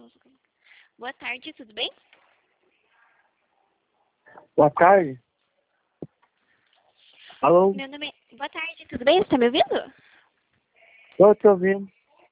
Boa tarde, tudo bem? Boa tarde. Alô? Boa tarde, tudo bem? Você tá me ouvindo? Tô te ouvindo.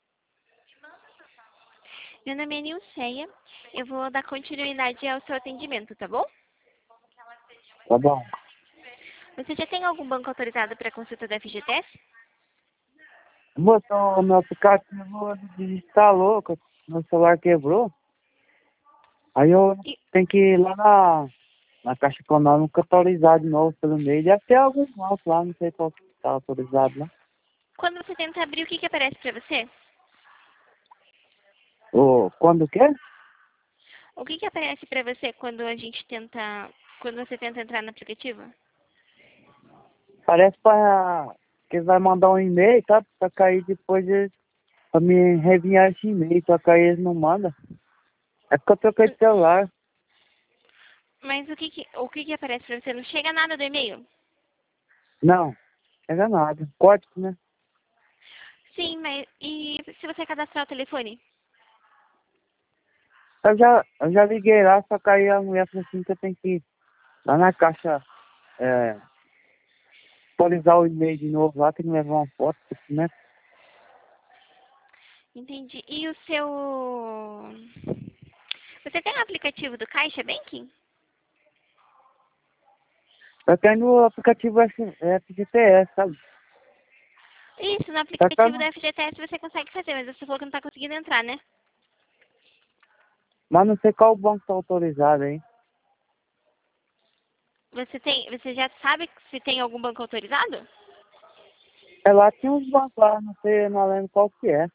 Meu nome é Nilceia. Eu vou dar continuidade ao seu atendimento, tá bom? Tá bom. Você já tem algum banco autorizado para consulta da FGTS? Moço, meu aplicativo desinstalou, que meu celular quebrou. Aí eu E tenho que ir lá na Caixa Econômica autorizar de novo pelo meio. Deve ter algum banco lá, não sei qual que tá autorizado lá. quando você tenta abrir, o que aparece para você? Quando que é? O que aparece para você quando você tenta entrar no aplicativo? Parece que eles vão mandar um e-mail, tá? Pra cair depois pra me reenviar esse e-mail, só que aí eles não mandam. É porque eu troquei de celular. Mas o que aparece para você? Não chega nada do e-mail? Não, chega nada. Código, né? Sim, mas e se você cadastrar o telefone? Eu já liguei lá, só que aí a mulher falou assim que eu tenho que ir lá na caixa atualizar o e-mail de novo lá, tem que levar uma foto, né? Entendi. E o seu... Você tem o aplicativo do Caixa Banking? Eu tenho o aplicativo FGTS, sabe? Isso, no Só que eu aplicativo não, da FGTS você consegue fazer, mas você falou que não está conseguindo entrar, né? mas não sei qual banco tá autorizado aí. Você já sabe se tem algum banco autorizado? É lá tinha uns bancos lá, não sei, eu não lembro qual que é.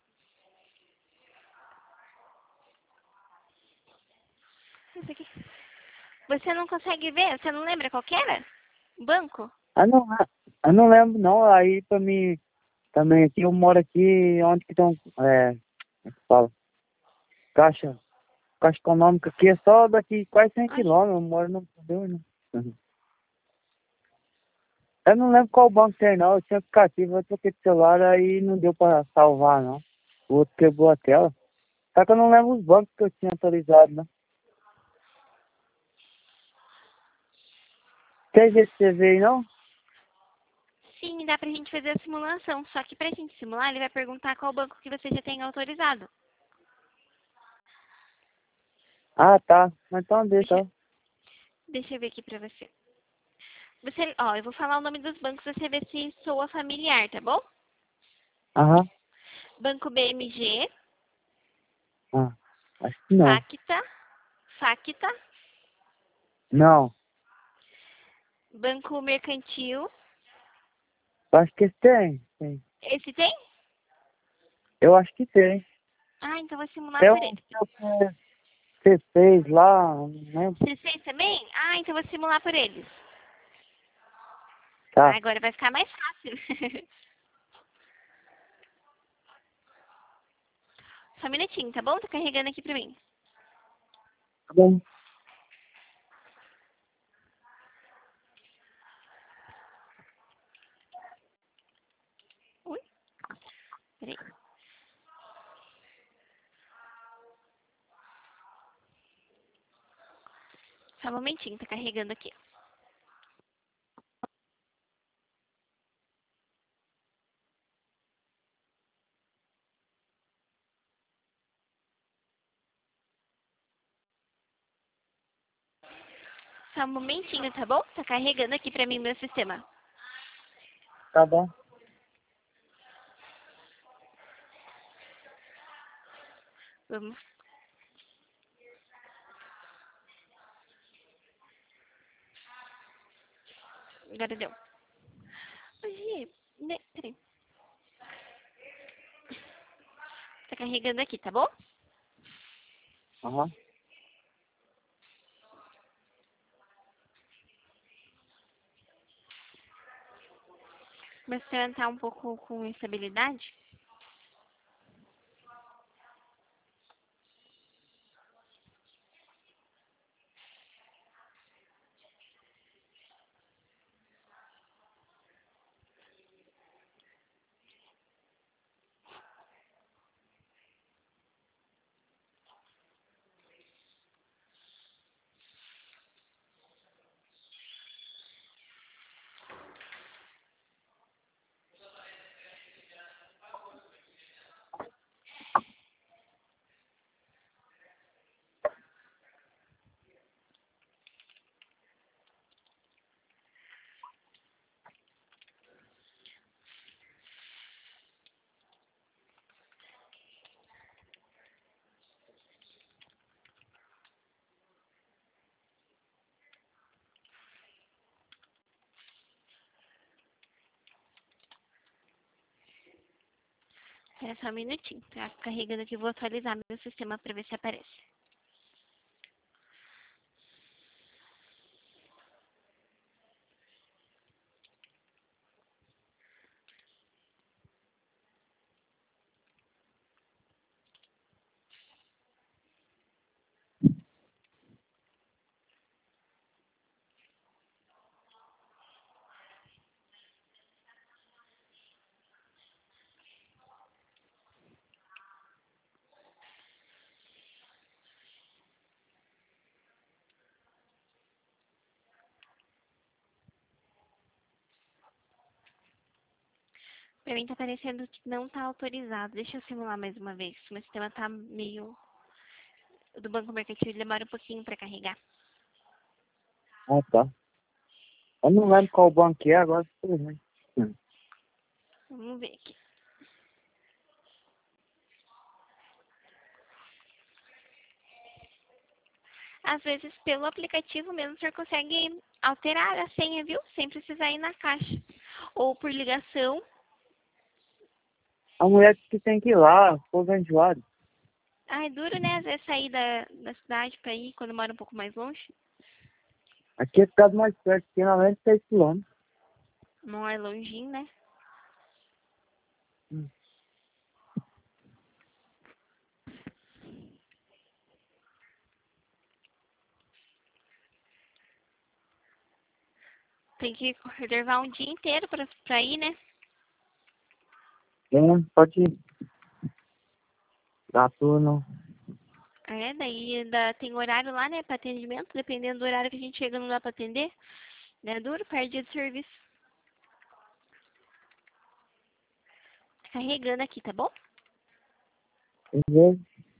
Isso aqui. Você não consegue ver? Você não lembra qual que era? O banco? Eu não lembro não, aí pra mim, também aqui, eu moro aqui, onde que estão, como é que fala? Caixa, Caixa Econômica aqui é só daqui quase 100 Ai, quilômetros, eu moro no interior, né? Eu não lembro qual banco tem não, eu tinha aplicativo, eu troquei de celular, aí não deu pra salvar não. O outro quebrou a tela. Só que eu não lembro os bancos que eu tinha autorizado, né? Tem jeito de você ver aí, não? sim, dá pra gente fazer a simulação. Só que pra gente simular, ele vai perguntar qual banco que você já tem autorizado. Ah, tá. Mas então deixa. Deixa, Ó. deixa eu ver aqui pra você. Eu vou falar o nome dos bancos, você vê se soa familiar, tá bom? Aham. Banco BMG, Ah, acho que não. Facta, Não. Banco Mercantil. Eu acho que tem. Esse tem? Eu acho que tem. Ah, então vou simular Tem por um ele. C6 lá, não lembro. C6 também? Ah, então vou simular por eles. Tá. Agora vai ficar mais fácil. Só um minutinho, tá bom? Tô carregando aqui pra mim. Tá bom. Ui, peraí. Só um momentinho, tá carregando aqui. Só um momentinho, tá bom? Tá carregando aqui pra mim meu sistema. Tá bom. Vamos. Agora deu. Gi, peraí. Tá carregando aqui, tá bom? Aham. Mas se eu entrar um pouco com instabilidade. Espera só um minutinho. Tá carregando aqui, vou atualizar meu sistema para ver se aparece. Pra mim tá aparecendo que não tá autorizado. Deixa eu simular mais uma vez. Meu sistema tá meio... O do Banco Mercantil demora um pouquinho pra carregar. Ah, tá. Eu não lembro qual banco que é agora. Tudo bem. Vamos ver aqui. Às vezes, pelo aplicativo mesmo, o senhor consegue alterar a senha, viu? Sem precisar ir na caixa. Ou por ligação. A mulher disse que tem que ir lá, ficou enjoado. Ah, é duro, né? Às vezes sair da cidade pra ir quando mora um pouco mais longe. Aqui é ficado mais perto, tem 96 quilômetros. Não é longinho, né? Hum. Tem que reservar um dia inteiro pra ir, né? Pode dar turno. É, daí ainda tem horário lá, né, pra atendimento. Dependendo do horário que a gente chega, não dá pra atender. Né? Duro, perde dia de serviço. Tá carregando aqui, tá bom? Entendeu?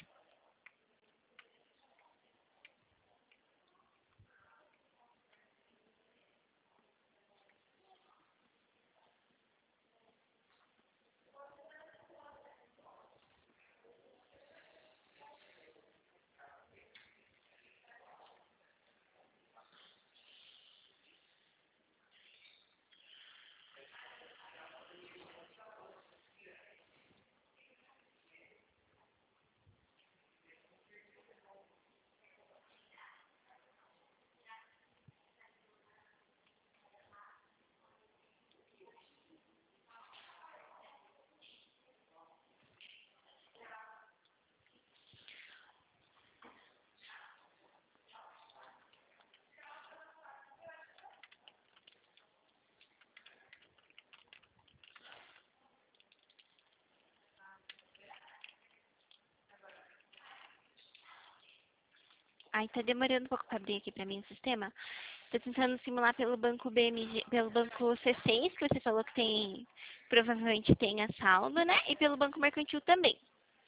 Aí tá demorando um pouco pra abrir aqui pra mim o sistema. Tô tentando simular pelo banco BMG, pelo banco C6, que você falou que tem, provavelmente tenha saldo, né? E pelo banco mercantil também.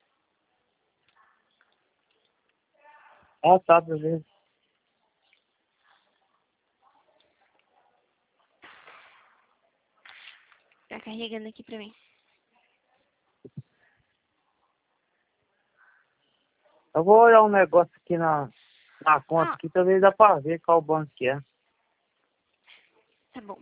Ah, tá, beleza. Tá carregando aqui pra mim. Eu vou olhar um negócio aqui na conta, Ah, aqui talvez dá pra ver qual banco que é. tá bom.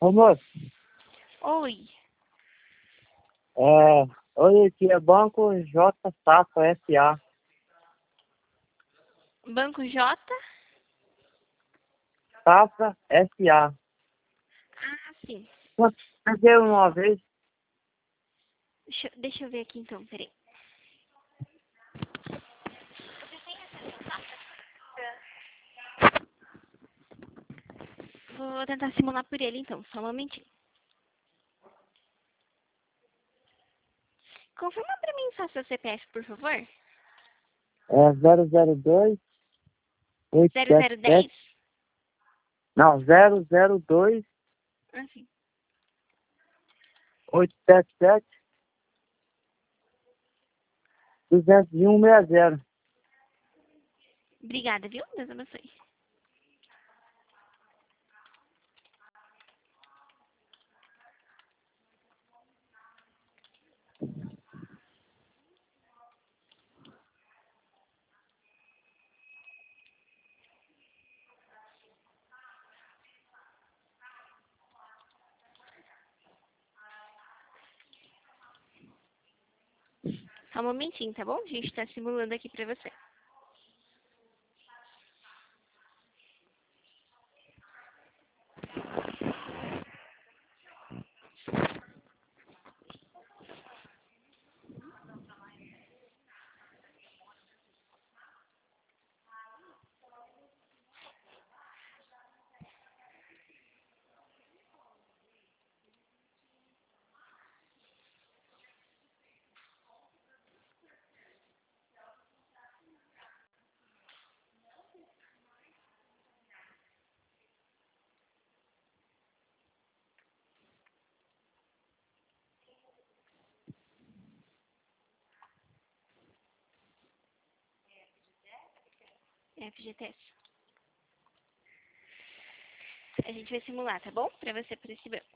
Ô, moço, Oi. oi, aqui é Banco J Safra S.A. Banco J? Safra S.A. Ah, sim. Peguei uma vez. Deixa eu ver aqui então, peraí. Vou tentar simular por ele então, só um momentinho. Confirma pra mim só seu CPF, por favor. É 002 0010? 877. Não, 002 Ah, sim. 877 20160. Obrigada, viu? Deus abençoe. Só um momentinho, tá bom? A gente tá simulando aqui pra você. FGTS. A gente vai simular, tá bom? Pra você por esse banco.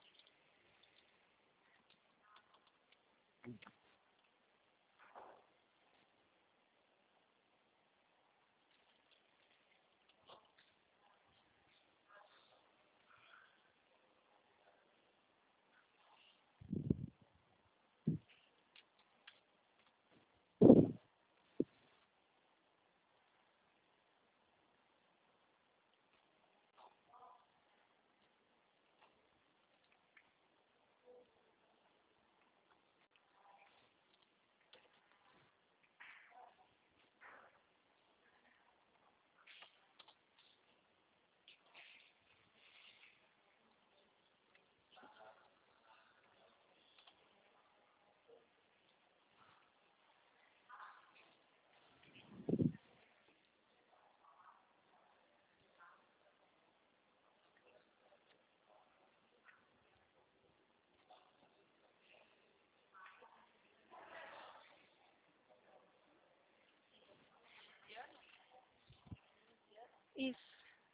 Isso.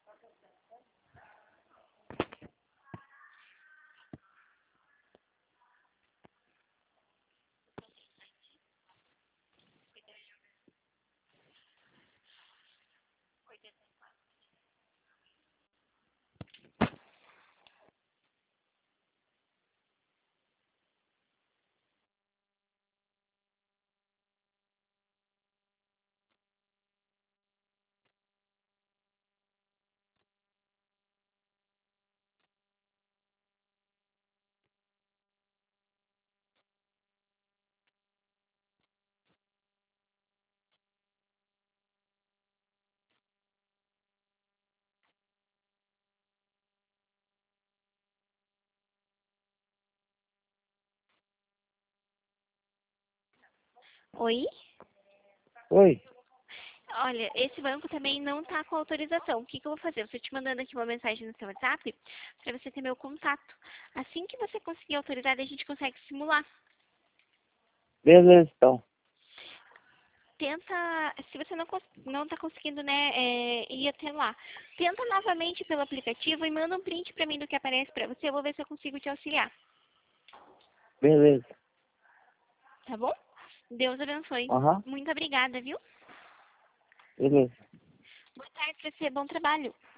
Oi? Oi. Olha, esse banco também não tá com autorização. O que que eu vou fazer? Eu estou te mandando aqui uma mensagem no seu WhatsApp para você ter meu contato. Assim que você conseguir autorizar, a gente consegue simular. Beleza, então. Tenta, se você não tá conseguindo, né, ir até lá, tenta novamente pelo aplicativo e manda um print para mim do que aparece para você. Eu vou ver se eu consigo te auxiliar. Beleza. Tá bom? Deus abençoe. Aham. Muito obrigada, viu? Beleza. Boa tarde pra você. Bom trabalho.